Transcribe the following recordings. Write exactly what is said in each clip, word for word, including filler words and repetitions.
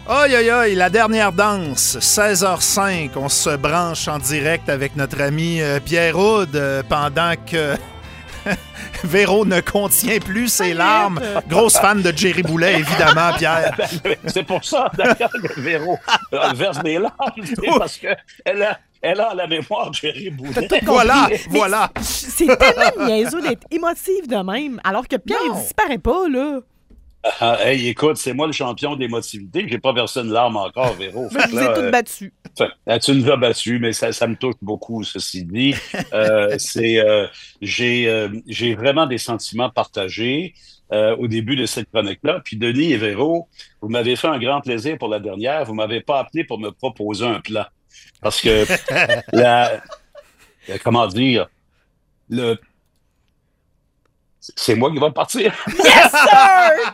Aïe, aïe, aïe, la dernière danse, seize heures cinq. On se branche en direct avec notre ami euh, Pierre Houde euh, pendant que Véro ne contient plus ses larmes. Grosse fan de Jerry Boulet, évidemment, Pierre. C'est pour ça, d'ailleurs, que Véro verse des larmes, c'est parce qu'elle a... Elle a la mémoire de Jerry Boulet. Voilà, voilà. C'est tellement niaiseux d'être émotif de même, alors que Pierre, non. il disparaît pas, là. Ah, hey, écoute, c'est moi le champion d'émotivité. J'ai pas versé une larme encore, Véro. Je vous ai toutes battues. Enfin, tu nous as battus, mais ça, ça me touche beaucoup, ceci dit. euh, c'est, euh, j'ai, euh, j'ai vraiment des sentiments partagés euh, au début de cette chronique-là. Puis Denis et Véro, vous m'avez fait un grand plaisir pour la dernière. Vous m'avez pas appelé pour me proposer un plan. Parce que, la, comment dire, le... C'est moi qui vais partir. Yes, sir!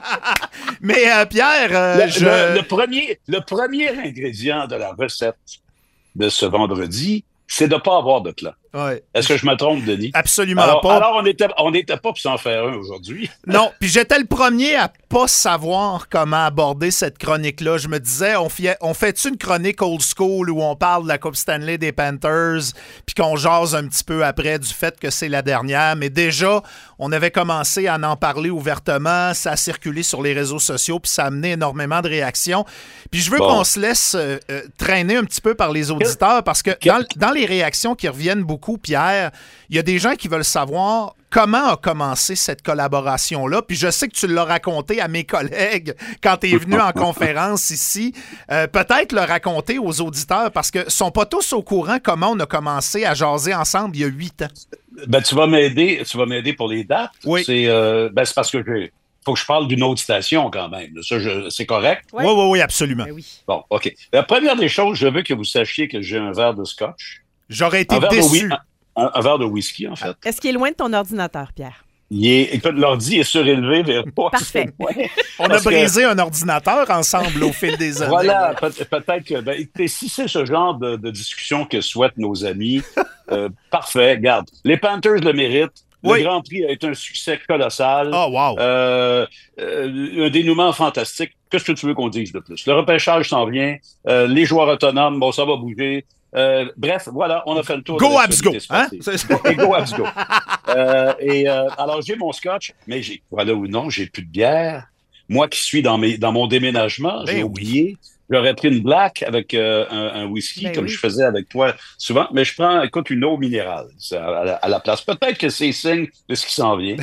Mais euh, Pierre, euh, le, je... le, le, premier, le premier ingrédient de la recette de ce vendredi, c'est de ne pas avoir de plan. Ouais. Est-ce que je me trompe, Denis? Absolument alors, pas. Alors, on n'était on était pas pour s'en faire un aujourd'hui. Non, puis j'étais le premier à pas savoir comment aborder cette chronique-là. Je me disais, on, fait, on fait-tu une chronique old school où on parle de la Coupe Stanley des Panthers puis qu'on jase un petit peu après du fait que c'est la dernière? Mais déjà, on avait commencé à en parler ouvertement, ça a circulé sur les réseaux sociaux puis ça a amené énormément de réactions. Puis je veux bon. qu'on se laisse euh, traîner un petit peu par les auditeurs parce que dans, dans les réactions qui reviennent beaucoup, Pierre, il y a des gens qui veulent savoir comment a commencé cette collaboration-là. Puis je sais que tu l'as raconté à mes collègues quand tu es venu en conférence ici. Euh, peut-être le raconter aux auditeurs parce qu'ils ne sont pas tous au courant comment on a commencé à jaser ensemble il y a huit ans. Ben, tu vas m'aider, tu vas m'aider pour les dates. Oui. C'est, euh, ben, c'est parce que je, faut que je parle d'une autre station quand même. Ça, je, c'est correct? Oui, oui, oui, oui, absolument. Ben oui. Bon, OK. La première des choses, je veux que vous sachiez que j'ai un verre de scotch. J'aurais été un déçu. De, un, un, un verre de whisky, en fait. Est-ce qu'il est loin de ton ordinateur, Pierre? Il est, écoute, l'ordi est surélevé vers moi. Parfait. On a brisé que... un ordinateur ensemble au fil des années. Voilà, peut- peut-être que ben, écoutez, si c'est ce genre de, de discussion que souhaitent nos amis, euh, parfait, regarde. Les Panthers le méritent. Le oui. Grand Prix a été un succès colossal. Oh, wow. Euh, euh, un dénouement fantastique. Qu'est-ce que tu veux qu'on dise de plus? Le repêchage s'en vient. Euh, les joueurs autonomes, bon, ça va bouger. Euh, bref, voilà, on a fait le tour. Go Habs go! Hein? Et go Habs go! euh, et euh, alors, j'ai mon scotch, mais j'ai, voilà ou non, j'ai plus de bière. Moi qui suis dans, mes, dans mon déménagement, ben j'ai oui. oublié. J'aurais pris une black avec euh, un, un whisky, ben comme oui. je faisais avec toi souvent, mais je prends, écoute, une eau minérale à la, à la place. Peut-être que c'est signe de ce qui s'en vient.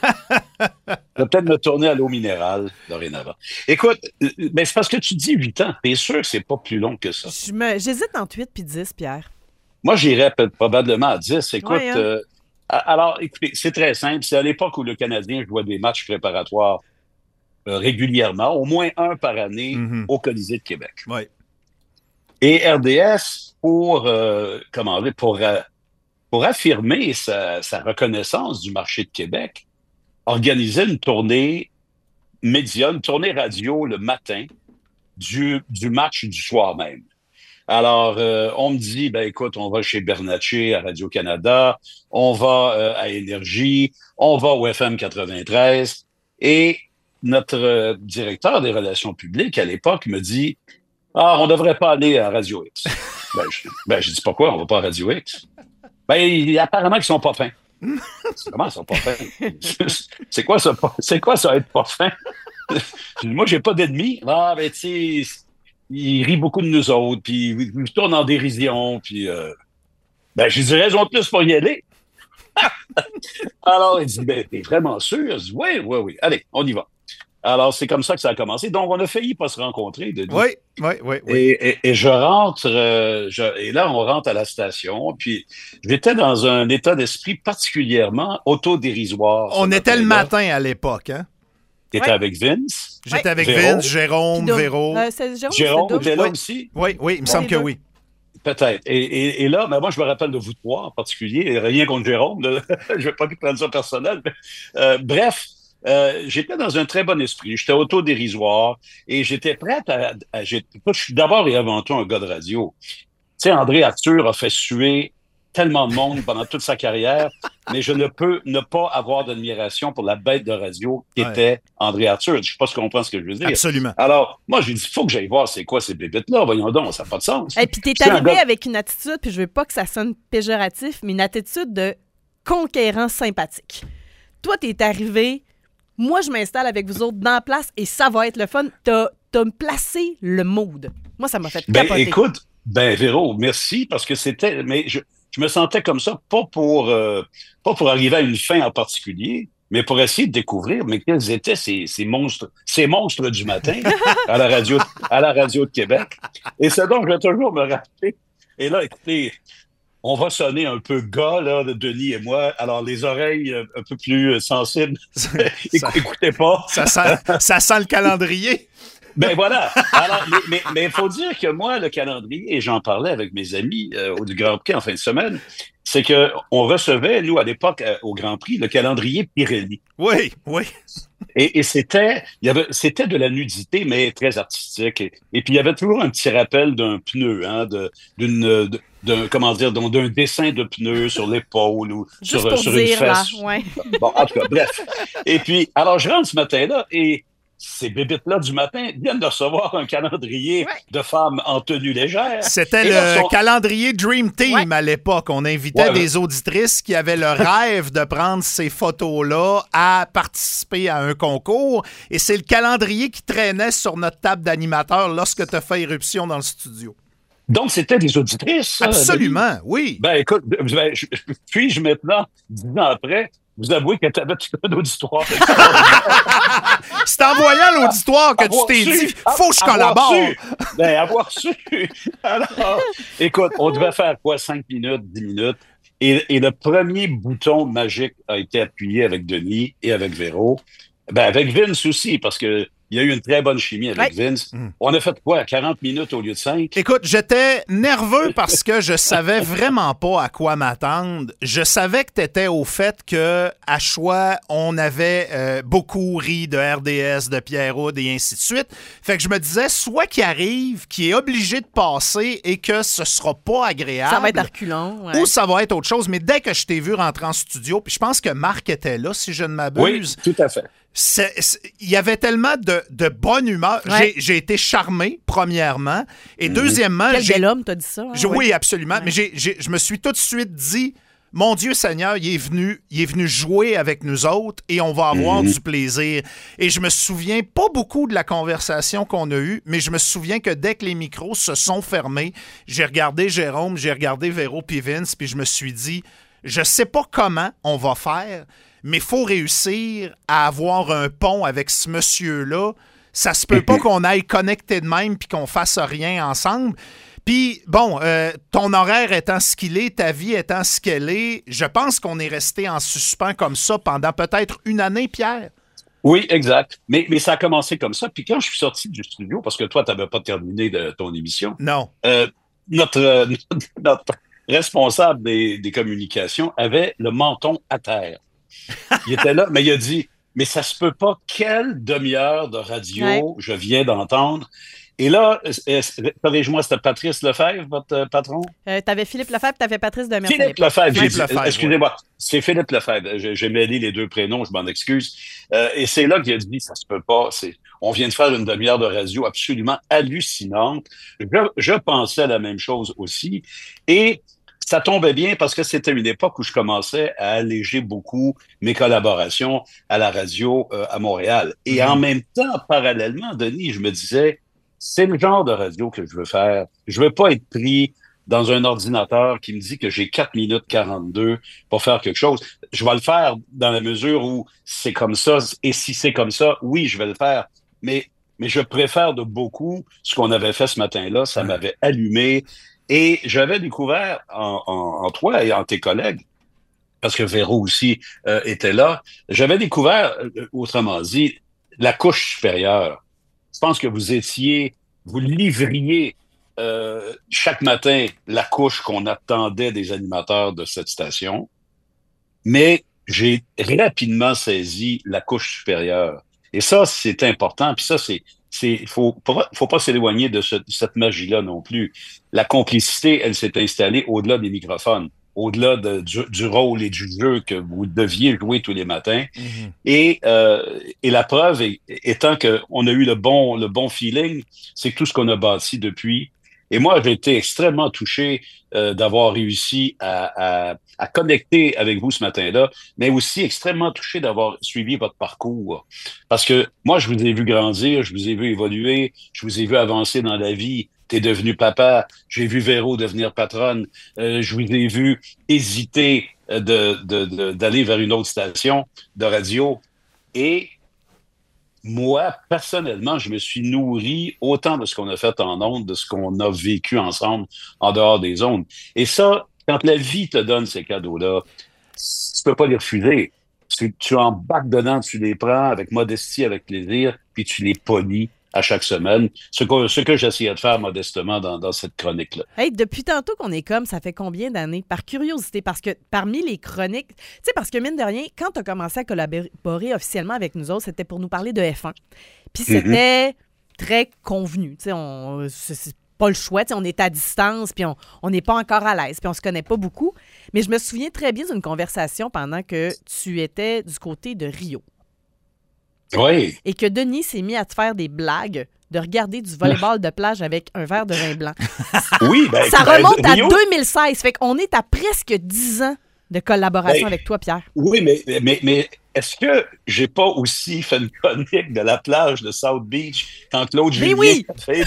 Je vais peut-être me tourner à l'eau minérale dorénavant. Écoute, mais c'est parce que tu dis huit ans. T'es sûr que c'est pas plus long que ça? Je me, j'hésite entre huit puis dix, Pierre. Moi, j'irais probablement à dix. Écoute, ouais, hein? euh, alors, écoutez, c'est très simple. C'est à l'époque où le Canadien jouait des matchs préparatoires Euh, régulièrement, au moins un par année, mm-hmm. au Colisée de Québec. Ouais. Et R D S, pour, euh, comment dire, pour, euh, pour affirmer sa, sa reconnaissance du marché de Québec, organisait une tournée média, une tournée radio le matin du, du match du soir même. Alors, euh, on me dit, ben écoute, on va chez Bernatchez à Radio-Canada, on va euh, à Énergie, on va au F M quatre-vingt-treize, et notre euh, directeur des relations publiques, à l'époque, me dit « Ah, on ne devrait pas aller à Radio X. » Ben, je ben, dis « Pourquoi on ne va pas à Radio X? » Ben, il, apparemment qu'ils ne sont pas fins. Comment ils sont pas fins? C'est quoi ça, c'est quoi ça être pas fin? Moi, j'ai pas d'ennemis. Ah, ben, tu sais, ils rient beaucoup de nous autres, puis ils, ils tournent en dérision, puis... Euh... Ben, j'ai dit « Raison de plus pour y aller. » Alors, il dit, ben, t'es vraiment sûr? Je dis, oui, oui, oui. Allez, on y va. Alors, c'est comme ça que ça a commencé. Donc, on a failli pas se rencontrer. Denis. Oui, oui, oui. oui. Et, et, et je rentre, euh, je, et là, on rentre à la station, puis j'étais dans un état d'esprit particulièrement autodérisoire. On était le matin à l'époque, hein? T'étais ouais. avec Vince? J'étais avec Véro. Vince, Jérôme, Puis Véro. Euh, c'est Jérôme, Jérôme était là oui. aussi? Oui, oui, il me semble que oui. Peut-être. Et, et, et là, ben moi, je me rappelle de vous trois en particulier, rien contre Jérôme, là. Je ne vais pas prendre ça personnel. Mais, euh, bref, euh, j'étais dans un très bon esprit. J'étais autodérisoire et j'étais prête à... à j'étais, je suis d'abord et avant tout un gars de radio. Tu sais, André Arthur a fait suer tellement de monde pendant toute sa carrière, mais je ne peux ne pas avoir d'admiration pour la bête de radio qui ouais. était André Arthur. Je ne sais pas si tu comprends ce que je veux dire. Absolument. Alors, moi, j'ai dit, il faut que j'aille voir c'est quoi ces bébites-là. Voyons donc, ça n'a pas de sens. Et puis, t'es C'est un arrivé gars- avec une attitude, puis je veux pas que ça sonne péjoratif, mais une attitude de conquérant sympathique. Toi, t'es arrivé, moi, je m'installe avec vous autres dans la place et ça va être le fun. T'as, t'as placé le mood. Moi, ça m'a fait Ben, capoter. écoute, ben, Véro, merci, parce que c'était, mais je, je me sentais comme ça, pas pour, euh, pas pour arriver à une fin en particulier, mais pour essayer de découvrir, mais quels étaient ces, ces monstres, ces monstres du matin à la radio, à la radio de Québec. Et c'est donc, je vais toujours me rappeler. Et là, écoutez, on va sonner un peu gars, là, de Denis et moi. Alors, les oreilles euh, un peu plus euh, sensibles, ça, écoutez pas. Ça sent, ça sent le calendrier. Ben voilà. Alors, mais mais il faut dire que moi, le calendrier, et j'en parlais avec mes amis euh, au du Grand Prix en fin de semaine, c'est que on recevait, nous, à l'époque, euh, au Grand Prix, le calendrier Pirelli. Oui, oui. Et, et c'était, il y avait, c'était de la nudité, mais très artistique. Et, et puis, il y avait toujours un petit rappel d'un pneu, hein, de, d'une, de, d'un, comment dire, d'un, d'un dessin de pneu sur l'épaule ou Juste sur, pour sur dire, une là, fesse. ouais. Bon, en tout cas, bref. Et puis, alors, je rentre ce matin-là et ces bébites-là du matin viennent de recevoir un calendrier ouais. de femmes en tenue légère. C'était et le là, son... calendrier Dream Team ouais. à l'époque. On invitait ouais, des ouais. auditrices qui avaient le rêve de prendre ces photos-là à participer à un concours. Et c'est le calendrier qui traînait sur notre table d'animateur lorsque tu as fait irruption dans le studio. Donc, c'était des auditrices. Absolument, euh, oui. Ben, écoute, ben, je, puis-je maintenant, dix ans après, vous avouez que tu avais un auditoire. C'est en voyant l'auditoire que avoir tu t'es su, dit, faut que je collabore. Su, ben, avoir su. Alors, écoute, on devait faire quoi, cinq minutes, dix minutes. Et, et le premier bouton magique a été appuyé avec Denis et avec Véro. Ben, avec Vince aussi, parce que il y a eu une très bonne chimie avec ouais. Vince. Mm. On a fait quoi, quarante minutes au lieu de cinq? Écoute, j'étais nerveux parce que je savais vraiment pas à quoi m'attendre. Je savais que tu étais au fait que à choix, on avait euh, beaucoup ri de R D S, de Pierre Houd et ainsi de suite. Fait que je me disais, soit qu'il arrive, qu'il est obligé de passer et que ce sera pas agréable. Ça va être reculant. Ouais. Ou ça va être autre chose. Mais dès que je t'ai vu rentrer en studio, puis je pense que Marc était là, si je ne m'abuse. Oui, tout à fait. Il y avait tellement de, de bonne humeur. Ouais. J'ai, j'ai été charmé, premièrement. Et mmh. deuxièmement... Quel j'ai, bel homme, t'as dit ça. Hein? J'ai, oui, oui, absolument. Ouais. Mais j'ai, j'ai, je me suis tout de suite dit, mon Dieu Seigneur, il est venu, il est venu jouer avec nous autres et on va avoir mmh. du plaisir. Et je me souviens pas beaucoup de la conversation qu'on a eue, mais je me souviens que dès que les micros se sont fermés, j'ai regardé Jérôme, j'ai regardé Véro puis Vince, puis je me suis dit, je sais pas comment on va faire, mais il faut réussir à avoir un pont avec ce monsieur-là. Ça se peut pas qu'on aille connecter de même puis qu'on fasse rien ensemble. Puis, bon, euh, ton horaire étant ce qu'il est, ta vie étant ce qu'elle est, je pense qu'on est resté en suspens comme ça pendant peut-être une année, Pierre. Oui, exact. Mais, mais ça a commencé comme ça. Puis quand je suis sorti du studio, parce que toi, tu n'avais pas terminé de ton émission. Non. Euh, notre, euh, notre responsable des, des communications avait le menton à terre. Il était là, mais il a dit, mais ça se peut pas, quelle demi-heure de radio ouais. je viens d'entendre. Et là, corrige-moi, c'était Patrice Lefebvre, votre patron? Euh, t'avais Philippe Lefebvre, t'avais Patrice Demers. Philippe Lefebvre, Philippe dit, Lefebvre excusez-moi, ouais. c'est Philippe Lefebvre. J'ai, j'ai mêlé les deux prénoms, je m'en excuse. Euh, et c'est là qu'il a dit, ça se peut pas, c'est, on vient de faire une demi-heure de radio absolument hallucinante. Je, je pensais à la même chose aussi. Et ça tombait bien parce que c'était une époque où je commençais à alléger beaucoup mes collaborations à la radio euh, à Montréal. Et mm-hmm. en même temps, parallèlement, Denis, je me disais, c'est le genre de radio que je veux faire. Je veux pas être pris dans un ordinateur qui me dit que j'ai quatre minutes quarante-deux pour faire quelque chose. Je vais le faire dans la mesure où c'est comme ça. Et si c'est comme ça, oui, je vais le faire. Mais, mais je préfère de beaucoup ce qu'on avait fait ce matin-là. Ça mm-hmm. m'avait allumé. Et j'avais découvert en, en, en toi et en tes collègues, parce que Véro aussi euh, était là, j'avais découvert, euh, autrement dit, la couche supérieure. Je pense que vous étiez, vous livriez euh, chaque matin la couche qu'on attendait des animateurs de cette station, mais j'ai rapidement saisi la couche supérieure. Et ça, c'est important, puis ça, c'est Il faut, faut pas s'éloigner de, ce, de cette magie-là non plus. La complicité, elle s'est installée au-delà des microphones. au-delà de, du, du rôle et du jeu que vous deviez jouer tous les matins. Mhm. Et, euh, et la preuve est, étant qu'on a eu le bon, le bon feeling, c'est tout ce qu'on a bâti depuis. Et moi, j'ai été extrêmement touché euh, d'avoir réussi à, à, à connecter avec vous ce matin-là, mais aussi extrêmement touché d'avoir suivi votre parcours. Parce que moi, je vous ai vu grandir, je vous ai vu évoluer, je vous ai vu avancer dans la vie. T'es devenu papa, j'ai vu Véro devenir patronne, euh, je vous ai vu hésiter de, de, de, d'aller vers une autre station de radio. Et moi, personnellement, je me suis nourri autant de ce qu'on a fait en ondes, de ce qu'on a vécu ensemble en dehors des ondes. Et ça, quand la vie te donne ces cadeaux-là, tu peux pas les refuser. Tu, tu embarques dedans, tu les prends avec modestie, avec plaisir, puis tu les polis à chaque semaine. Ce que, ce que j'essayais de faire modestement dans, dans cette chronique-là. Hey, depuis tantôt qu'on est comme, ça fait combien d'années? Par curiosité, parce que parmi les chroniques, tu sais, parce que mine de rien, quand tu as commencé à collaborer officiellement avec nous autres, c'était pour nous parler de F un. Puis c'était mm-hmm. très convenu. Tu sais, on, c'est, c'est pas le choix. Tu sais, on est à distance, puis on n'est pas encore à l'aise, puis on se connaît pas beaucoup. Mais je me souviens très bien d'une conversation pendant que tu étais du côté de Rio. Oui. Et que Denis s'est mis à te faire des blagues de regarder du volleyball de plage avec un verre de vin blanc. Oui, ben, ça ben, remonte à Rio... deux mille seize. Fait qu'on est à presque dix ans de collaboration ben, avec toi, Pierre. Oui, mais, mais, mais est-ce que j'ai pas aussi fait une chronique de la plage de South Beach quand Claude Julien oui. a fait...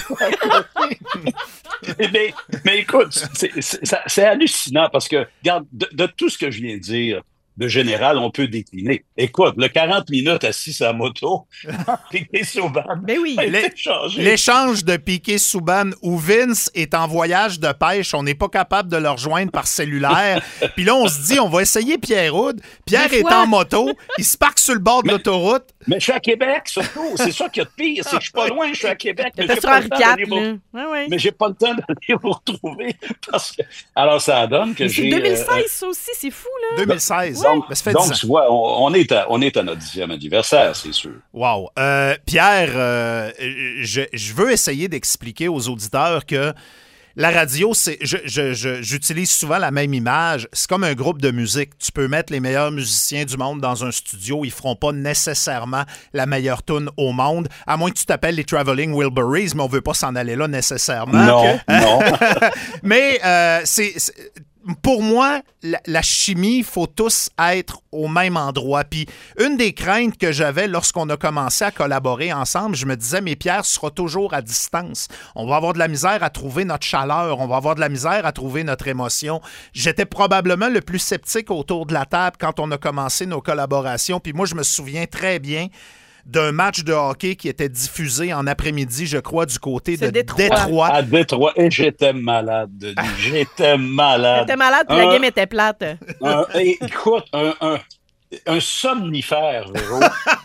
mais, mais, mais écoute, c'est, c'est, c'est hallucinant parce que, regarde, de, de tout ce que je viens de dire, de général, on peut décliner. Écoute, le quarante minutes assis sur la moto, Piquet-Souban, ben oui. L'échange de Piquet-Souban où Vince est en voyage de pêche, on n'est pas capable de le rejoindre par cellulaire. Puis là, on se dit, on va essayer Pierre Houd. Pierre est en moto, il se parque sur le bord de mais, l'autoroute. Mais je suis à Québec, surtout. C'est ça qu'il y a de pire, c'est que je suis pas loin, je suis à Québec. Mais j'ai, pas le temps d'aller vous... ouais, ouais. mais j'ai pas le temps d'aller vous retrouver. Parce que... Alors, ça donne que mais j'ai... C'est deux mille seize, euh... ça aussi, c'est fou, là. deux mille seize. Ouais. Donc, donc tu vois, on, on, est à, on est à notre dixième anniversaire, c'est sûr. Wow. Euh, Pierre, euh, je, je veux essayer d'expliquer aux auditeurs que la radio, c'est, je, je, je, j'utilise souvent la même image. C'est comme un groupe de musique. Tu peux mettre les meilleurs musiciens du monde dans un studio. Ils ne feront pas nécessairement la meilleure tune au monde, à moins que tu t'appelles les Traveling Wilburys, mais on ne veut pas s'en aller là nécessairement. Non, non. mais euh, c'est... c'est pour moi, la, la chimie, il faut tous être au même endroit. Puis une des craintes que j'avais lorsqu'on a commencé à collaborer ensemble, je me disais, mais Pierre sera toujours à distance. On va avoir de la misère à trouver notre chaleur, on va avoir de la misère à trouver notre émotion. J'étais probablement le plus sceptique autour de la table quand on a commencé nos collaborations. Puis moi, je me souviens très bien d'un match de hockey qui était diffusé en après-midi, je crois, du côté C'est de Détroit. Détroit. À Détroit. Et j'étais malade, Denis. J'étais malade. J'étais malade, puis un, la game était plate. Un, écoute, un, un, un somnifère, Véro.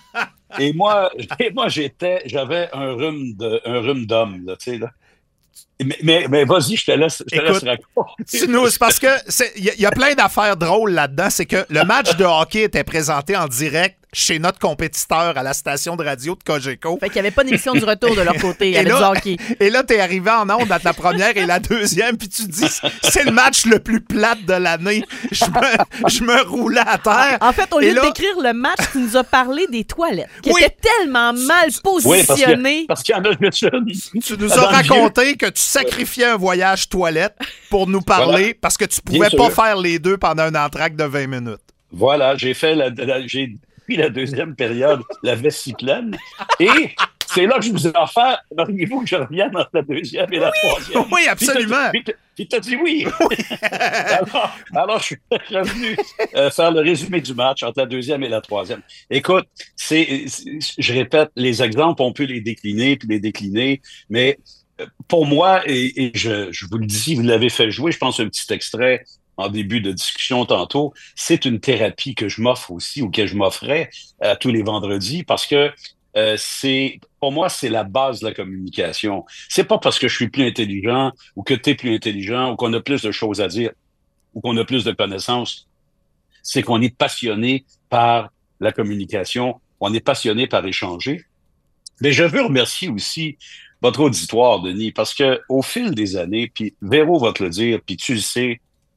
et moi, et moi j'étais, j'avais un rhume, de, un rhume d'homme, là, tu sais, là. Mais, mais, mais vas-y, je te laisse, je te Écoute, laisse raconter. Nous, c'est parce que il y, y a plein d'affaires drôles là-dedans. C'est que le match de hockey était présenté en direct chez notre compétiteur à la station de radio de Cogeco. Fait qu'il n'y avait pas d'émission du retour de leur côté. Il y avait là, du hockey. Et là, t'es arrivé en onde à la première et la deuxième, puis tu dis, c'est le match le plus plate de l'année. Je me, je me roulais à terre. En fait, au lieu là, de décrire le match, tu nous as parlé des toilettes, qui oui. étaient tellement mal positionnées. Oui, parce, que, parce qu'il y en a une. Tu nous as raconté que tu sacrifiais un voyage toilette pour nous parler voilà. parce que tu pouvais pas faire les deux pendant un entracte de vingt minutes. Voilà, j'ai fait la, la j'ai puis la deuxième période, la vessie pleine. Et c'est là que je vous ai offert, auriez-vous que je revienne entre la deuxième et la oui, troisième? Oui, absolument. Puis tu as dit oui. oui. alors, alors, je suis revenu euh, faire le résumé du match entre la deuxième et la troisième. Écoute, c'est, c'est, je répète, les exemples, on peut les décliner puis les décliner, mais pour moi, et, et je, je vous le dis, vous l'avez fait jouer, je pense un petit extrait en début de discussion tantôt, c'est une thérapie que je m'offre aussi ou que je m'offrais euh, tous les vendredis parce que euh, c'est, pour moi, c'est la base de la communication. C'est pas parce que je suis plus intelligent ou que tu es plus intelligent ou qu'on a plus de choses à dire ou qu'on a plus de connaissances. C'est qu'on est passionné par la communication, on est passionné par échanger. Mais je veux remercier aussi votre auditoire, Denis, parce que au fil des années, puis Véro va te le dire, puis tu le sais,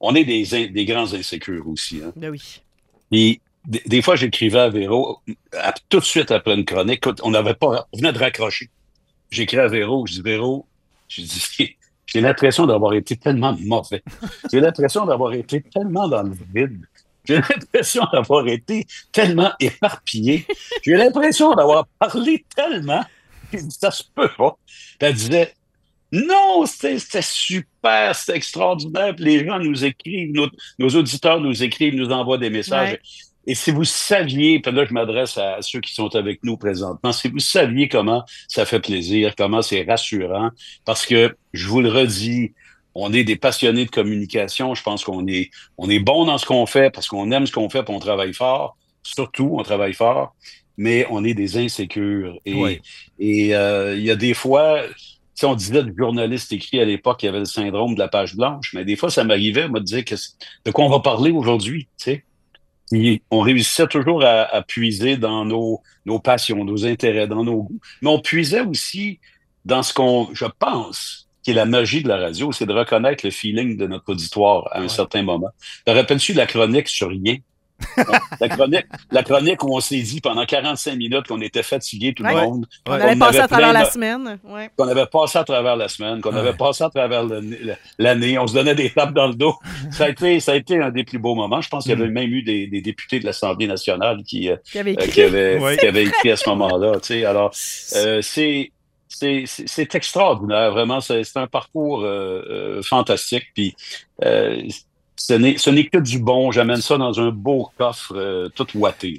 on est des, in, des grands insécures aussi. Hein. Ben oui. Puis, des, des fois, j'écrivais à Véro, à, tout de suite après une chronique, on n'avait pas, on venait de raccrocher. J'écris à Véro, je dis, Véro, je dis, j'ai l'impression d'avoir été tellement mauvais. J'ai l'impression d'avoir été tellement dans le vide. J'ai l'impression d'avoir été tellement éparpillé. J'ai l'impression d'avoir parlé tellement. Puis, ça se peut pas. Puis elle disait, non, c'était, c'était super, c'était extraordinaire. Puis les gens nous écrivent, nos, nos auditeurs nous écrivent, nous envoient des messages. Ouais. Et si vous saviez, puis là, je m'adresse à ceux qui sont avec nous présentement, si vous saviez comment ça fait plaisir, comment c'est rassurant, parce que, je vous le redis, on est des passionnés de communication. Je pense qu'on est, on est bon dans ce qu'on fait parce qu'on aime ce qu'on fait et on travaille fort. Surtout, on travaille fort, mais on est des insécures. Et oui. et euh, il y a des fois, si on disait du journaliste écrit à l'époque qu'il y avait le syndrome de la page blanche, mais des fois, ça m'arrivait, moi, de dire que, de quoi on va parler aujourd'hui, tu sais. Et on réussissait toujours à, à puiser dans nos, nos passions, nos intérêts, dans nos goûts. Mais on puisait aussi dans ce qu'on, je pense, qui est la magie de la radio, c'est de reconnaître le feeling de notre auditoire à un ouais. certain moment. Te rappelles-tu la chronique sur rien? la, chronique, la chronique où on s'est dit pendant quarante-cinq minutes qu'on était fatigué tout ouais. le monde. Qu'on ouais. avait passé à travers la semaine. Ouais. Qu'on avait passé à travers la semaine, qu'on ouais. avait passé à travers le, le, l'année. On se donnait des tapes dans le dos. Ça a été, ça a été un des plus beaux moments. Je pense qu'il y avait même eu des, des députés de l'Assemblée nationale qui, qui avaient écrit, euh, qui avaient, ouais. qui avaient écrit à ce moment-là. Tu sais. Alors, euh, c'est... C'est, c'est, c'est extraordinaire, vraiment. C'est, c'est un parcours euh, euh, fantastique. Puis, euh, ce, n'est, ce n'est que du bon. J'amène ça dans un beau coffre euh, tout ouaté.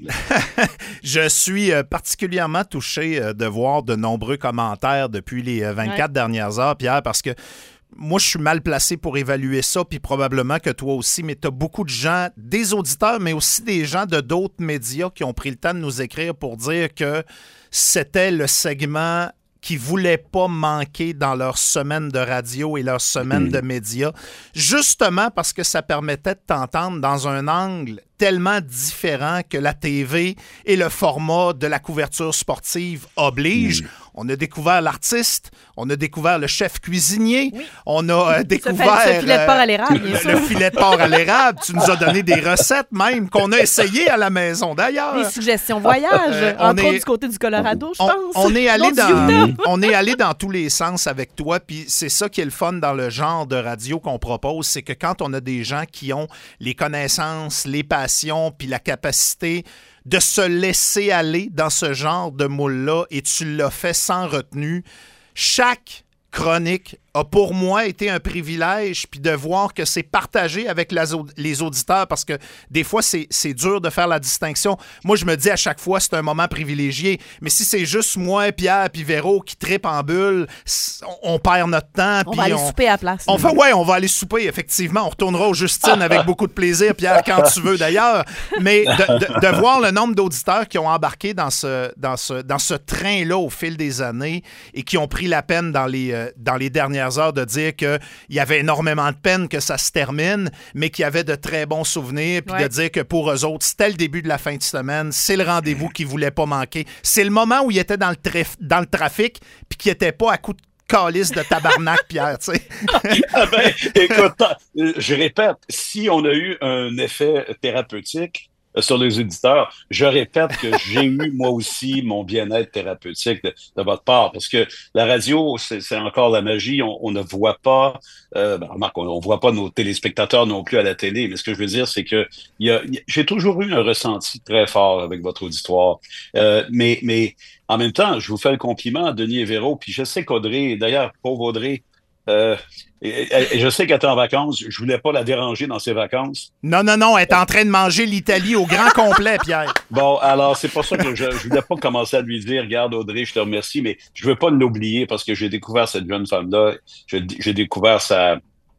Je suis euh, particulièrement touché euh, de voir de nombreux commentaires depuis les euh, vingt-quatre ouais. dernières heures, Pierre, parce que moi, je suis mal placé pour évaluer ça, puis probablement que toi aussi, mais tu as beaucoup de gens, des auditeurs, mais aussi des gens de d'autres médias qui ont pris le temps de nous écrire pour dire que c'était le segment qui ne voulaient pas manquer dans leur semaine de radio et leur semaine mmh. de médias, justement parce que ça permettait de t'entendre dans un angle tellement différent que la T V et le format de la couverture sportive obligent. Mmh. On a découvert l'artiste, on a découvert le chef cuisinier, oui. on a euh, découvert ce filet de porc à l'érable, bien euh, sûr. le filet de porc à l'érable. Tu nous as donné des recettes même qu'on a essayées à la maison d'ailleurs. Des suggestions voyage, euh, entre est, autres du côté du Colorado, je on, pense. On est allé dans, on est allé dans tous les sens avec toi, puis c'est ça qui est le fun dans le genre de radio qu'on propose, c'est que quand on a des gens qui ont les connaissances, les passions, puis la capacité de se laisser aller dans ce genre de moule-là, et tu l'as fait sans retenue. Chaque chronique a pour moi été un privilège, puis de voir que c'est partagé avec la, les auditeurs, parce que des fois, c'est, c'est dur de faire la distinction. Moi, je me dis à chaque fois, c'est un moment privilégié, mais si c'est juste moi, Pierre, puis Véro qui trippent en bulle, on, on perd notre temps. On va aller on, souper à la place. On fait, ouais, on va aller souper, effectivement. On retournera au Justine avec beaucoup de plaisir, Pierre, quand tu veux d'ailleurs. Mais de, de, de voir le nombre d'auditeurs qui ont embarqué dans ce, dans ce, dans ce train-là au fil des années et qui ont pris la peine dans les, euh, dans les dernières heures de dire qu'il y avait énormément de peine que ça se termine, mais qu'il y avait de très bons souvenirs, puis ouais. de dire que pour eux autres, c'était le début de la fin de semaine, c'est le rendez-vous qu'ils ne voulaient pas manquer. C'est le moment où ils étaient dans le, traf- dans le trafic, puis qu'ils n'étaient pas à coup de calice de tabarnak, Pierre, tu sais. Ah ben, écoute, je répète, si on a eu un effet thérapeutique sur les auditeurs, je répète que j'ai eu moi aussi mon bien-être thérapeutique de, de votre part, parce que la radio, c'est, c'est encore la magie, on, on ne voit pas, euh, ben, remarque, on ne voit pas nos téléspectateurs non plus à la télé, mais ce que je veux dire, c'est que il y a, y a, j'ai toujours eu un ressenti très fort avec votre auditoire, euh, mais, mais en même temps, je vous fais le compliment, Denis et Véro, puis je sais qu'Audrey, d'ailleurs, pauvre Audrey, Euh, et, et je sais qu'elle est en vacances. Je voulais pas la déranger dans ses vacances. Non, non, non. Elle est en train de manger l'Italie au grand complet, Pierre. Bon, alors, c'est pour ça que je, je voulais pas commencer à lui dire, regarde, Audrey, je te remercie, mais je veux pas l'oublier parce que j'ai découvert cette jeune femme-là. Je, j'ai découvert sa,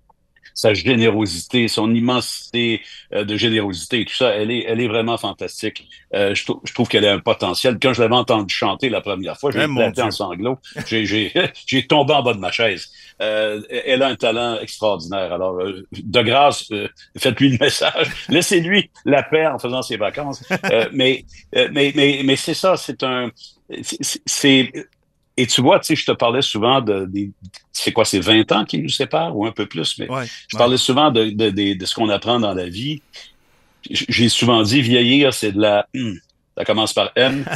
sa générosité, son immensité euh, de générosité et tout ça. Elle est, elle est vraiment fantastique. Euh, je, trou- je trouve qu'elle a un potentiel. Quand je l'avais entendue chanter la première fois, j'ai éclaté en sanglots. J'ai, j'ai, j'ai tombé en bas de ma chaise. Euh, elle a un talent extraordinaire. Alors, euh, de grâce, euh, faites-lui le message. Laissez-lui la paix en faisant ses vacances. Euh, mais, euh, mais, mais, mais c'est ça, c'est un... C'est, c'est, et tu vois, tu sais, je te parlais souvent de, de c'est quoi, c'est vingt ans qui nous séparent ou un peu plus, mais Ouais, je ouais. parlais souvent de, de, de, de ce qu'on apprend dans la vie. J'ai souvent dit, vieillir, c'est de la... hum, ça commence par M.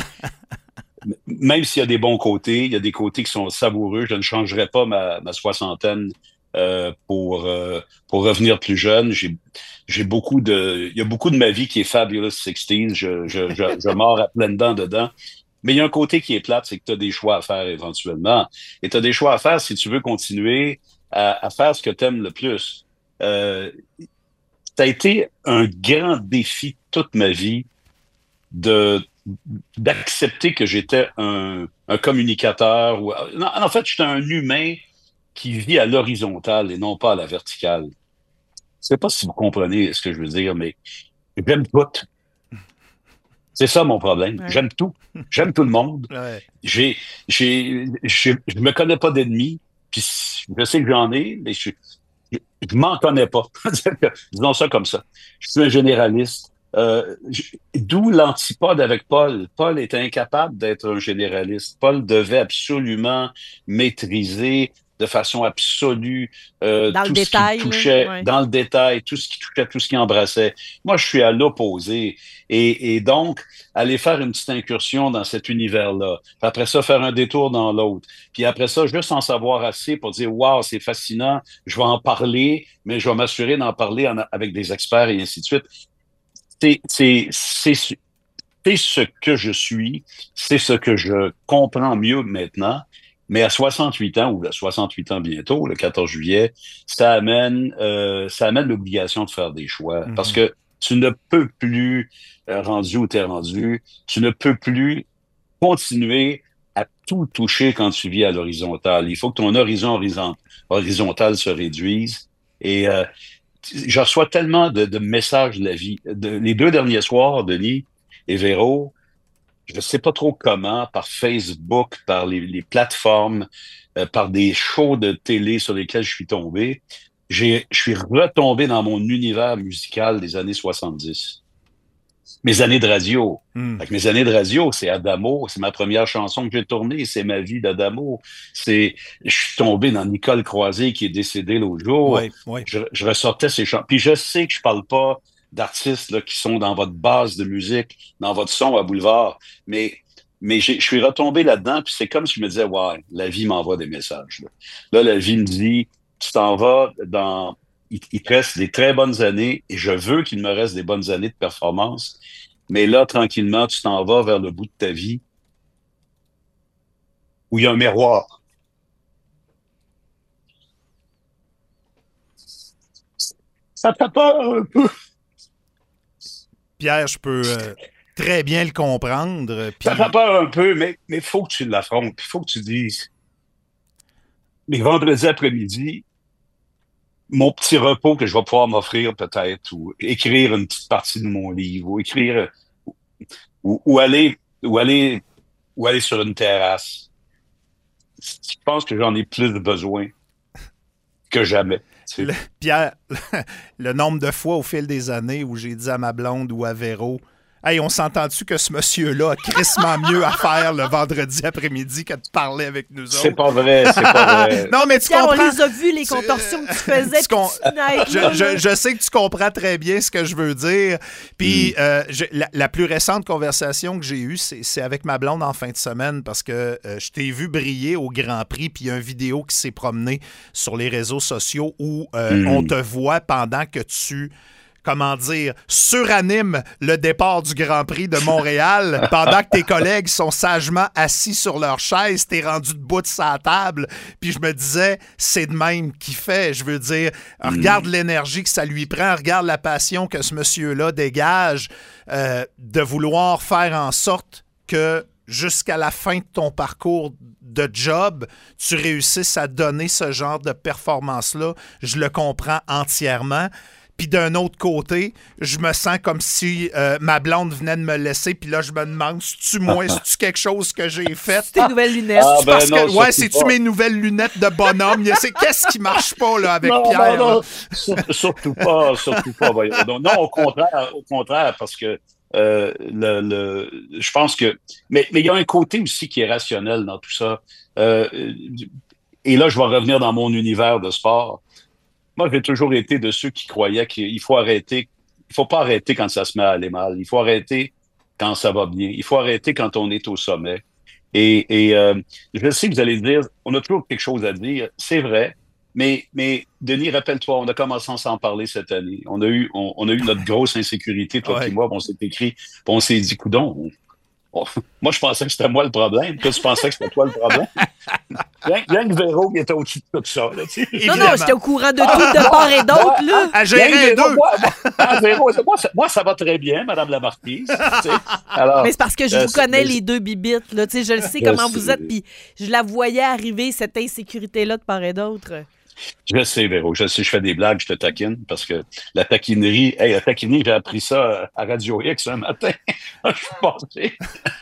Même s'il y a des bons côtés, il y a des côtés qui sont savoureux. Je ne changerai pas ma, ma soixantaine euh, pour euh, pour revenir plus jeune. J'ai j'ai beaucoup de, il y a beaucoup de ma vie qui est fabulous sixties. Je je je, je mords à pleines dents dedans. Mais il y a un côté qui est plate, c'est que tu as des choix à faire éventuellement. Et tu as des choix à faire si tu veux continuer à, à faire ce que tu aimes le plus. Euh, ça a été un grand défi toute ma vie de d'accepter que j'étais un, un communicateur. Ou, non, en fait, j'étais un humain qui vit à l'horizontale et non pas à la verticale. Je sais pas si vous comprenez ce que je veux dire, mais j'aime tout. C'est ça mon problème. Ouais. J'aime tout. J'aime tout le monde. Ouais. J'ai, j'ai, j'ai, je me connais pas d'ennemis. Puis je sais que j'en ai, mais je, je, je m'en connais pas. Disons ça comme ça. Je suis un généraliste. Euh, je- d'où l'antipode avec Paul. Paul était incapable d'être un généraliste. Paul devait absolument maîtriser de façon absolue euh, Dans le tout ce qui détail, là, touchait, ouais. dans le détail, tout ce qui touchait, tout ce qui embrassait. Moi, je suis à l'opposé. Et, et donc, aller faire une petite incursion dans cet univers-là, puis après ça, faire un détour dans l'autre, puis après ça, juste en savoir assez pour dire, waouh, c'est fascinant, je vais en parler, mais je vais m'assurer d'en parler en- avec des experts et ainsi de suite. C'est, c'est, c'est, ce- c'est ce que je suis, c'est ce que je comprends mieux maintenant. Mais à soixante-huit ans, ou à soixante-huit ans bientôt, le quatorze juillet, ça amène, euh, ça amène l'obligation de faire des choix. Mhm. Parce que tu ne peux plus, euh, rendu où t'es rendu, tu ne peux plus continuer à tout toucher quand tu vis à l'horizontale. Il faut que ton horizon horizon- horizontal se réduise. Et euh, je reçois tellement de, de messages de la vie. De- les deux derniers soirs, Denis et Véro, je ne sais pas trop comment, par Facebook, par les, les plateformes, euh, par des shows de télé sur lesquels je suis tombé, j'ai, je suis retombé dans mon univers musical des années soixante-dix. Mes années de radio. Mm. Fait que mes années de radio, c'est Adamo, c'est ma première chanson que j'ai tournée, c'est ma vie d'Adamo. C'est, je suis tombé dans Nicole Croisé qui est décédée l'autre jour. Ouais, ouais. Je, je ressortais ces chansons. Puis je sais que je parle pas d'artistes là, qui sont dans votre base de musique, dans votre son à boulevard, mais mais j'ai- je suis retombé là-dedans, puis c'est comme si je me disais, ouais, la vie m'envoie des messages. Là, Là, la vie me dit, tu t'en vas dans, il, il te reste des très bonnes années, et je veux qu'il me reste des bonnes années de performance, mais là, tranquillement, tu t'en vas vers le bout de ta vie, où il y a un miroir. Ça te fait peur un peu. Pierre, je peux euh, très bien le comprendre. Puis, Ça fait peur un peu, mais il faut que tu l'affrontes. Il faut que tu dises, les vendredis après-midi, mon petit repos que je vais pouvoir m'offrir peut-être, ou écrire une petite partie de mon livre, ou écrire, ou, ou aller, ou aller, ou aller sur une terrasse. Je pense que j'en ai plus besoin que jamais. tu sais. le- Pierre, le nombre de fois au fil des années où j'ai dit à ma blonde ou à Véro, hey, on s'entend-tu que ce monsieur-là a crissement mieux à faire le vendredi après-midi que de parler avec nous C'est autres? pas vrai, c'est pas vrai. Non, mais tu Pierre, on comprends. les a vus, les Tu- contorsions que tu faisais. Tu con- puis tu nailles, Je, là, je- là. je sais que tu comprends très bien ce que je veux dire. Puis euh, je- la, la plus récente conversation que j'ai eue, c'est, c'est avec ma blonde en fin de semaine parce que euh, je t'ai vu briller au Grand Prix, puis il y a une vidéo qui s'est promenée sur les réseaux sociaux où euh, Mm. on te voit pendant que tu... comment dire, suranime le départ du Grand Prix de Montréal pendant que tes collègues sont sagement assis sur leur chaise, t'es rendu debout de sa table, puis je me disais, c'est de même qu'il fait, je veux dire, regarde l'énergie que ça lui prend, regarde la passion que ce monsieur-là dégage, euh, de vouloir faire en sorte que jusqu'à la fin de ton parcours de job, tu réussisses à donner ce genre de performance-là, je le comprends entièrement. Puis d'un autre côté, je me sens comme si euh, ma blonde venait de me laisser, puis là, je me demande, c'est-tu moi, c'est-tu quelque chose que j'ai fait? Tes nouvelles lunettes. Ah, C'est ben parce non, que, surtout ouais, c'est-tu pas. mes nouvelles lunettes de bonhomme? C'est, qu'est-ce qui marche pas là, avec non, Pierre? non, là? non, sur- surtout pas, surtout pas. voyons donc. Non, au contraire, au contraire, parce que euh, le, le, je pense que... Mais, mais il y a un côté aussi qui est rationnel dans tout ça. Euh, et là, je vais revenir dans mon univers de sport. Moi, j'ai toujours été de ceux qui croyaient qu'il faut arrêter. Il faut pas arrêter quand ça se met à aller mal. Il faut arrêter quand ça va bien. Il faut arrêter quand on est au sommet. Et, et euh, je sais que vous allez dire, on a toujours quelque chose à dire. C'est vrai. Mais, mais Denis, rappelle-toi, on a commencé à s'en parler cette année. On a eu, on, on a eu notre grosse insécurité, toi et Ouais. moi. On s'est écrit, puis on s'est dit, coudonc, on- on- moi, je pensais que c'était moi le problème. Toi, tu pensais que c'était toi le problème. Rien, rien que Véro qui était au-dessus de tout ça. Là, tu sais. Non, Évidemment. non, j'étais au courant de tout, de part et d'autre, là. À Rien gérer que les Véro, deux. Moi, moi, ah, Véro, moi, ça, moi, ça va très bien, Madame la Marquise. Tu sais. Alors, Mais c'est parce que je euh, vous connais, c'est- les deux bibites, là. Tu sais, je le sais Je comment sais. vous êtes, puis je la voyais arriver, cette insécurité-là, de part et d'autre. Je sais, Véro, je sais, je fais des blagues, je te taquine, parce que la taquinerie, hey, la taquinerie, j'ai appris ça à Radio X un matin. Je suis passé.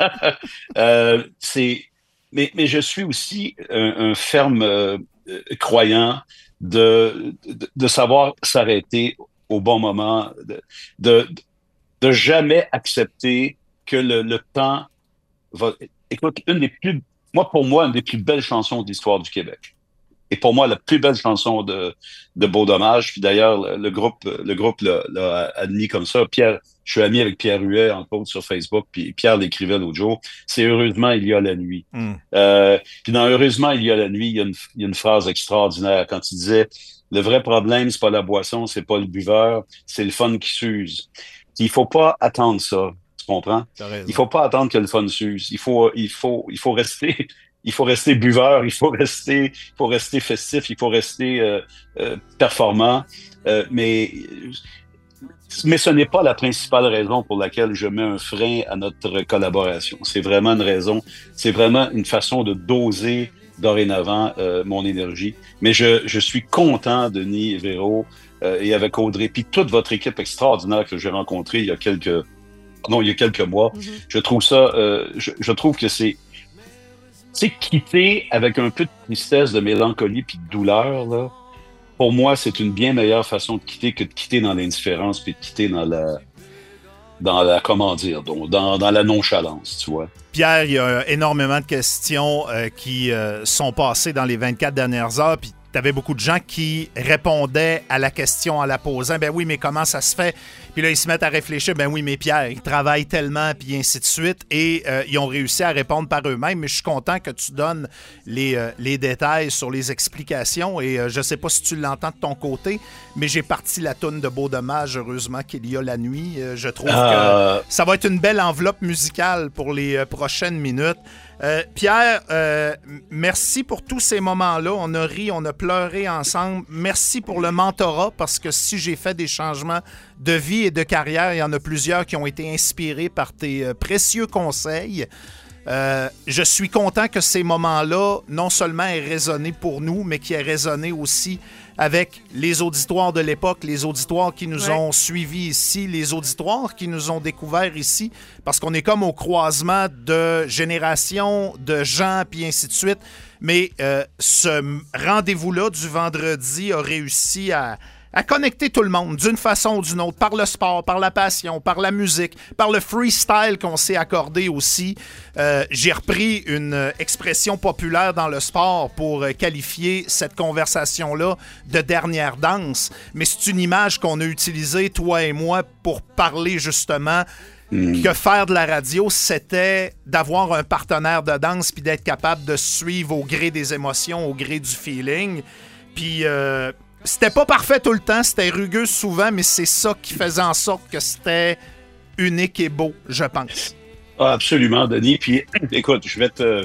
euh, c'est, mais, mais je suis aussi un, un ferme euh, croyant de, de, de savoir s'arrêter au bon moment, de, de, de jamais accepter que le, le temps va... Écoute, une des plus, moi, pour moi, une des plus belles chansons de l'histoire du Québec. Et pour moi, la plus belle chanson de, de Beau Dommage. Puis d'ailleurs, le, le groupe, le groupe l'a, l'a admis comme ça. Pierre, je suis ami avec Pierre Huet, entre autres, sur Facebook. Puis Pierre l'écrivait l'autre jour. C'est Heureusement, il y a la nuit. Mm. Euh, puis dans Heureusement, il y a la nuit, il y a une, il y a une phrase extraordinaire quand il disait, le vrai problème, c'est pas la boisson, c'est pas le buveur, c'est le fun qui s'use. Puis il faut pas attendre ça. Tu comprends? T'as raison. Il faut pas attendre que le fun s'use. Il faut, il faut, il faut rester, il faut rester buveur, il faut rester, il faut rester festif, il faut rester euh, euh, performant. Euh, mais, mais ce n'est pas la principale raison pour laquelle je mets un frein à notre collaboration. C'est vraiment une raison, c'est vraiment une façon de doser dorénavant euh, mon énergie. Mais je, je suis content, Denis et Véro, euh, et avec Audrey, puis toute votre équipe extraordinaire que j'ai rencontrée il y a quelques, non, il y a quelques mois. Mm-hmm. Je trouve ça, euh, je, je trouve que c'est, tu sais, quitter avec un peu de tristesse, de mélancolie puis de douleur, là, pour moi, c'est une bien meilleure façon de quitter que de quitter dans l'indifférence puis de quitter dans la, dans la, comment dire, donc, dans, dans la nonchalance, tu vois. Pierre, il y a énormément de questions euh, qui euh, sont passées dans les vingt-quatre dernières heures, puis tu avais beaucoup de gens qui répondaient à la question en la posant. Ben oui, mais comment ça se fait? Puis là, ils se mettent à réfléchir. Ben oui, mais Pierre, ils travaillent tellement, puis ainsi de suite. Et euh, ils ont réussi à répondre par eux-mêmes. Mais je suis content que tu donnes les, euh, les détails sur les explications. Et euh, je sais pas si tu l'entends de ton côté, mais j'ai parti la toune de Beau Dommage, Heureusement qu'il y a la nuit. Euh, je trouve Euh, que ça va être une belle enveloppe musicale pour les euh, prochaines minutes. Euh, Pierre, euh, merci pour tous ces moments-là. On a ri, on a pleuré ensemble. Merci pour le mentorat, parce que si j'ai fait des changements de vie et de carrière, il y en a plusieurs qui ont été inspirés par tes euh, précieux conseils. Euh, je suis content que ces moments-là, non seulement aient résonné pour nous, mais qui aient résonné aussi avec les auditoires de l'époque, les auditoires qui nous Ouais. ont suivis ici, les auditoires qui nous ont découverts ici, parce qu'on est comme au croisement de générations, de gens, puis ainsi de suite. Mais euh, ce rendez-vous-là du vendredi a réussi à, à connecter tout le monde d'une façon ou d'une autre, par le sport, par la passion, par la musique, par le freestyle qu'on s'est accordé aussi. Euh, j'ai repris une euh, expression populaire dans le sport pour euh, qualifier cette conversation-là de dernière danse, mais c'est une image qu'on a utilisée, toi et moi, pour parler justement mm. que faire de la radio, c'était d'avoir un partenaire de danse puis d'être capable de suivre au gré des émotions, au gré du feeling. Puis euh, c'était pas parfait tout le temps, c'était rugueux souvent, mais c'est ça qui faisait en sorte que c'était unique et beau, je pense. Ah, absolument, Denis. Puis, écoute, je vais te,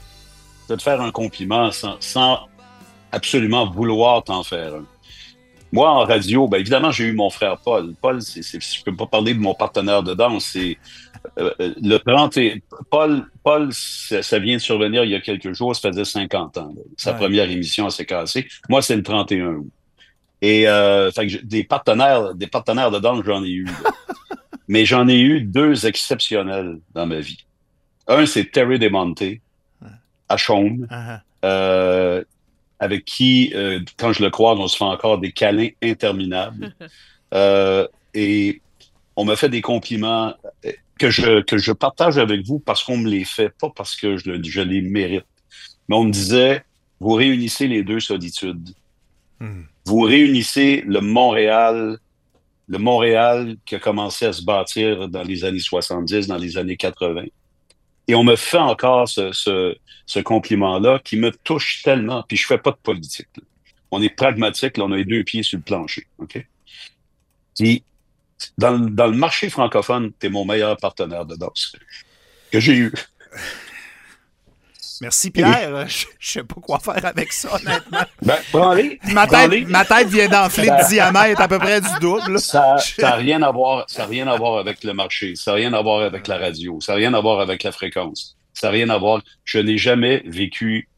te faire un compliment sans, sans absolument vouloir t'en faire un. Moi, en radio, ben évidemment, j'ai eu mon frère Paul. Paul, c'est, c'est, je peux pas parler de mon partenaire de danse. C'est euh, le trente et, Paul, Paul, ça, ça vient de survenir il y a quelques jours. Ça faisait cinquante ans. Là. Sa Ouais. première émission s'est cassée. Moi, c'est le trente et un août. Et euh, fait que j'ai- des partenaires, des partenaires de danse, j'en ai eu. Là. Mais j'en ai eu deux exceptionnels dans ma vie. Un, c'est Terry DeMonte, à Chaume, Uh-huh. euh, avec qui, euh, quand je le croise, on se fait encore des câlins interminables. Euh, et on me fait des compliments que je, que je partage avec vous parce qu'on me les fait, pas parce que je, je les mérite. Mais on me disait, vous réunissez les deux solitudes. Hmm. Vous réunissez le Montréal, le Montréal qui a commencé à se bâtir dans les années soixante-dix, dans les années quatre-vingts. Et on me fait encore ce, ce, ce compliment-là qui me touche tellement. Puis je fais pas de politique. Là. On est pragmatique, là, on a les deux pieds sur le plancher. OK? Puis, dans, dans le marché francophone, t'es mon meilleur partenaire de danse que j'ai eu. Merci, Pierre. Je, je sais pas quoi faire avec ça, honnêtement. Ben, prends-les. Ma prends-les. tête, ma tête vient d'enfler de diamètre à peu près du double. Ça n'a rien à voir, ça a rien à voir avec le marché. Ça n'a rien à voir avec la radio. Ça n'a rien à voir avec la fréquence. Ça n'a rien à voir. Je n'ai jamais vécu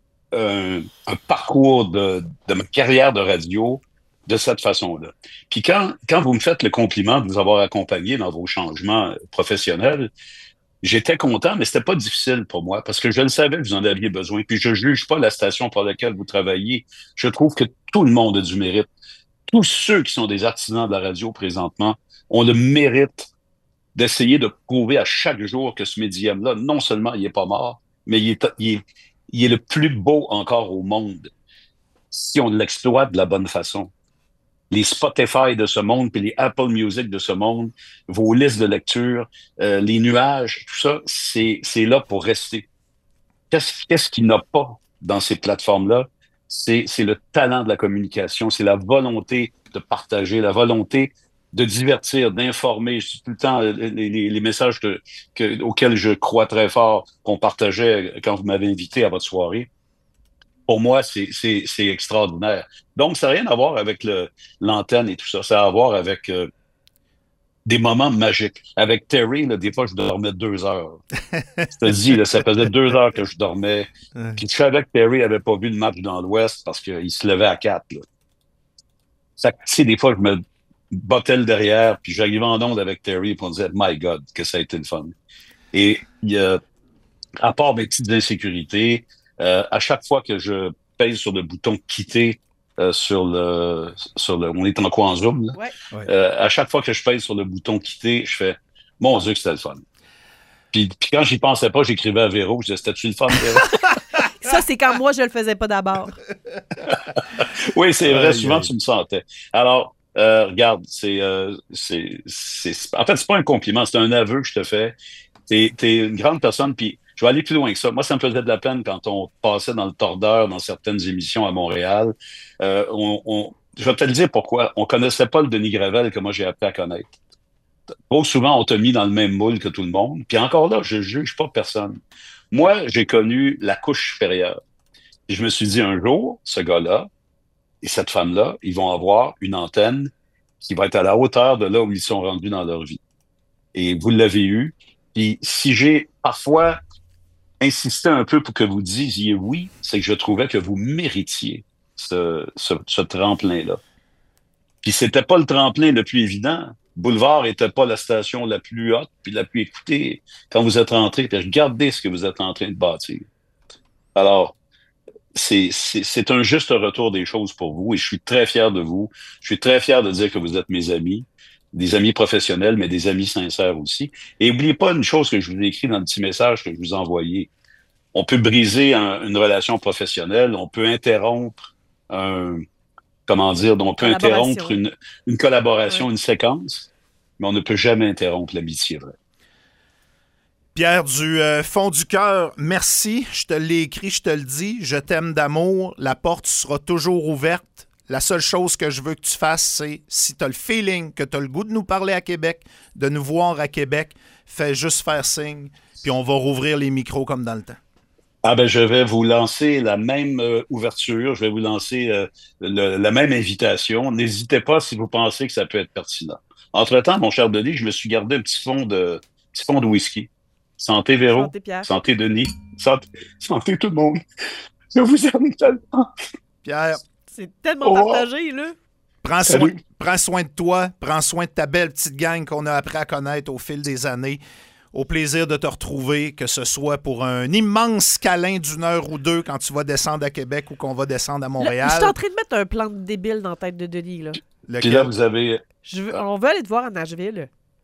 un, un parcours de, de ma carrière de radio de cette façon-là. Puis quand, quand vous me faites le compliment de vous avoir accompagné dans vos changements professionnels, j'étais content, mais c'était pas difficile pour moi parce que je le savais que vous en aviez besoin. Puis je juge pas la station pour laquelle vous travaillez. Je trouve que tout le monde a du mérite. Tous ceux qui sont des artisans de la radio présentement ont le mérite d'essayer de prouver à chaque jour que ce médium-là, non seulement il est pas mort, mais il est, il est, il est le plus beau encore au monde si on l'exploite de la bonne façon. Les Spotify de ce monde, puis les Apple Music de ce monde, vos listes de lecture, euh, les nuages, tout ça, c'est, c'est là pour rester. Qu'est-ce, qu'est-ce qu'il n'a pas dans ces plateformes-là? C'est, c'est le talent de la communication, c'est la volonté de partager, la volonté de divertir, d'informer. Je dis tout le temps les, les, les messages que, que, auxquels je crois très fort qu'on partageait quand vous m'avez invité à votre soirée. Pour moi, c'est, c'est, c'est extraordinaire. Donc, ça n'a rien à voir avec le, l'antenne et tout ça. Ça a à voir avec euh, des moments magiques. Avec Terry, là, des fois, je dormais deux heures. Je te dis, là, ça faisait deux heures que je dormais. Puis je savais que Terry n'avait pas vu le match dans l'Ouest parce qu'il se levait à quatre. Là. Ça, tu sais, des fois, je me bottais le derrière, puis j'arrivais en onde avec Terry, puis on disait « My God, que ça a été le fun ». Et il y a, à part mes petites insécurités, Euh, à chaque fois que je pèse sur le bouton quitter euh, sur le sur le on est en quoi en Zoom là? Ouais. Euh, à chaque fois que je pèse sur le bouton quitter, je fais mon Dieu que c'était le fun. Puis, puis quand j'y pensais pas, j'écrivais à Véro, je disais c'était-tu le fun Véro? Ça c'est quand moi je le faisais pas d'abord. Oui, c'est vrai, aïe, souvent aïe. tu me sentais. Alors euh, regarde, c'est euh, c'est c'est en fait c'est pas un compliment, c'est un aveu que je te fais. T'es t'es une grande personne puis je vais aller plus loin que ça. Moi, ça me faisait de la peine quand on passait dans le tordeur dans certaines émissions à Montréal. Euh, on, on, je vais te le dire pourquoi. On connaissait pas le Denis Gravel que moi j'ai appris à connaître. Trop souvent, on t'a mis dans le même moule que tout le monde. Puis encore là, je juge pas personne. Moi, j'ai connu la couche supérieure. Et je me suis dit un jour, ce gars-là et cette femme-là, ils vont avoir une antenne qui va être à la hauteur de là où ils sont rendus dans leur vie. Et vous l'avez eu. Puis si j'ai parfois insisté un peu pour que vous disiez oui, c'est que je trouvais que vous méritiez ce, ce, ce tremplin-là. Puis c'était pas le tremplin le plus évident. Boulevard était pas la station la plus haute puis la plus écoutée quand vous êtes rentré. Puis regardez ce que vous êtes en train de bâtir. Alors, c'est, c'est, c'est un juste retour des choses pour vous et je suis très fier de vous. Je suis très fier de dire que vous êtes mes amis. Des amis professionnels, mais des amis sincères aussi. Et n'oubliez pas une chose que je vous ai écrit dans le petit message que je vous ai envoyé. On peut briser un, une relation professionnelle, on peut interrompre un, comment dire, on peut interrompre une, une collaboration, ouais. Une séquence, mais on ne peut jamais interrompre l'amitié vraie. Pierre, du euh, fond du cœur, merci. Je te l'ai écrit, je te le dis. Je t'aime d'amour. La porte sera toujours ouverte. La seule chose que je veux que tu fasses, c'est, si tu as le feeling que tu as le goût de nous parler à Québec, de nous voir à Québec, fais juste faire signe, puis on va rouvrir les micros comme dans le temps. Ah ben, je vais vous lancer la même euh, ouverture, je vais vous lancer euh, le, la même invitation. N'hésitez pas si vous pensez que ça peut être pertinent. Entre-temps, mon cher Denis, je me suis gardé un petit fond de, petit fond de whisky. Santé Véro, santé, Pierre. Santé Denis, santé, santé tout le monde. Je vous aime tellement. Pierre. C'est tellement oh. partagé, là. Prends soin, prends soin de toi, prends soin de ta belle petite gang qu'on a appris à connaître au fil des années. Au plaisir de te retrouver, que ce soit pour un immense câlin d'une heure ou deux quand tu vas descendre à Québec ou qu'on va descendre à Montréal. Là, je suis en train de mettre un plan de débile dans la tête de Denis, là. Puis là, vous avez... Je veux, on veut aller te voir à Nashville.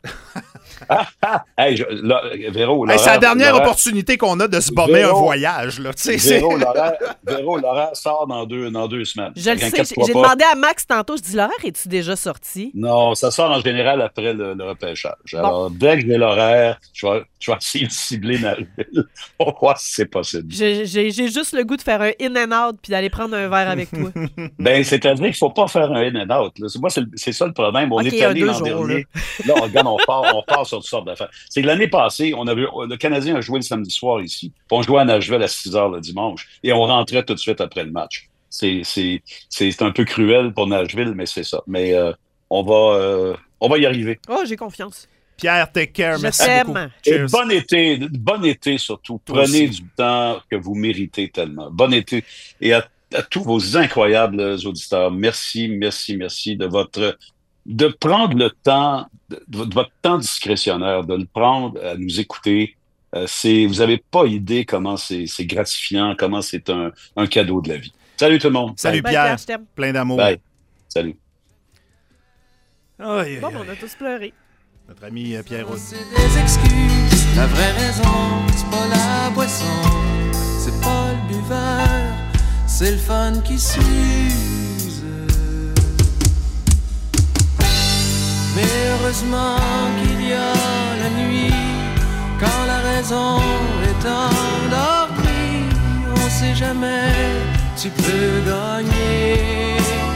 Hey, je, là, Véro, Hey, c'est la dernière l'horaire- opportunité qu'on a de se bomber un Véro- voyage. Là. Tu sais, c'est- Véro, l'horaire, Véro, l'horaire sort dans deux, dans deux semaines. Je le sais. J'ai Inquiète-toi j'ai pas. demandé à Max tantôt, je dis, l'horaire, es-tu déjà sorti? Non, ça sort en général après le, le repêchage. Alors, dès que j'ai l'horaire, je vais, je vais essayer de cibler Nashville pour voir si c'est possible. J'ai j'ai- j'ai juste le goût de faire un in and out puis d'aller prendre un verre avec toi. Ben, c'est-à-dire qu'il ne faut pas faire un in and out. Là. C'est- Moi, c'est, le- c'est ça le problème. On Ok, est un allé deux l'an jours, dernier. Là, on, regarde, on part, on part sur toutes sortes d'affaires. C'est que l'année passée, on avait, le Canadien a joué le samedi soir ici. Puis on jouait à Nashville à six heures le dimanche. Et on rentrait tout de suite après le match. C'est, c'est, c'est, c'est un peu cruel pour Nashville, mais c'est ça. Mais euh, on, va, euh, on va y arriver. Oh, j'ai confiance. Pierre, take care. Je Merci t'aime. beaucoup. Et Cheers. bon été, bon été surtout. Toi Prenez aussi. du temps que vous méritez tellement. Bon été. Et à, à tous vos incroyables auditeurs, merci, merci, merci de votre, de prendre le temps, de, de votre temps discrétionnaire, de le prendre à nous écouter. Euh, c'est, vous n'avez pas idée comment c'est, c'est gratifiant, comment c'est un, un cadeau de la vie. Salut tout le monde. Salut Bye, Pierre. Pierre, je t'aime. Plein d'amour. Bye. Salut. Aïe, aïe, Bon, ben, aïe. on a tous pleuré. Notre ami euh, Pierre Roux. C'est des excuses, la vraie raison, c'est pas la boisson, c'est pas le buveur, c'est le fun qui s'use. Mais heureusement qu'il y a la nuit, quand la raison est endormie, on sait jamais, tu peux gagner.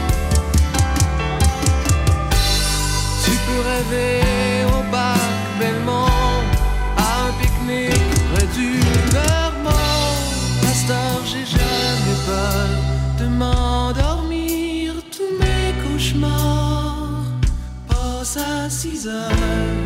Tu peux rêver au parc Belmont, à un pique-nique près du Vermont. À cette heure, j'ai jamais peur de m'endormir. Tous mes cauchemars passent à six heures.